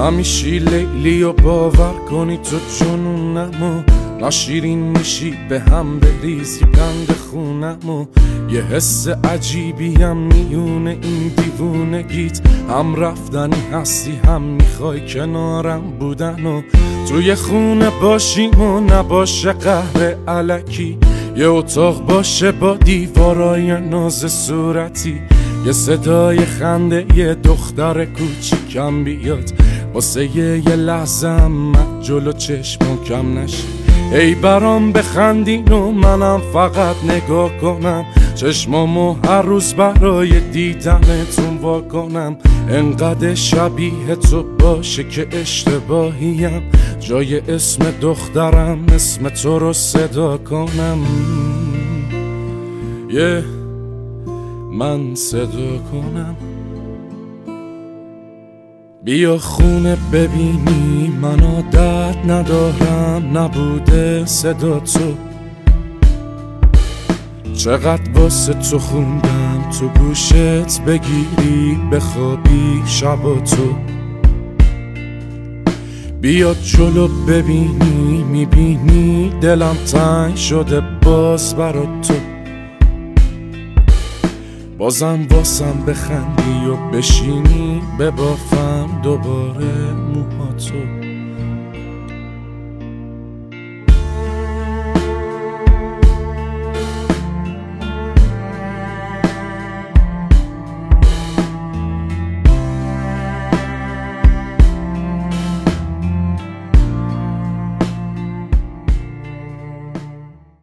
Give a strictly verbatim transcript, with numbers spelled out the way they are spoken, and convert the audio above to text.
همیشی لیلی و باور کنی تو جنونمو ناشیرین میشی به هم بریزی قند خونمو یه حس عجیبی هم میونه این دیوونگیت هم رفتنی هستی هم میخوای کنارم بودن و توی خونه باشیم و نباشه قهر الکی یه اتاق باشه با دیوارای ناز صورتی یه صدای خنده یه دختر کوچیکم بیاد واسه یه لحظه من جلو چشمم کم نشه ای برام بخندین و منم فقط نگاه کنم چشمامو هر روز برای دیدنتون وا کنم انقدر شبیه تو باشه که اشتباهیم جای اسم دخترم اسم تو رو صدا کنم یه yeah. من صدا کنم بیا خونه ببینی من عادت ندارم نبوده صدا تو چقدر واسه تو خوندم تو گوشت بگیری بخوابی شب و تو بیا جلو ببینی میبینی دلم تنگ شده باز برا تو بازم واسم بخندی و بشینی ببافم دوباره موهاتو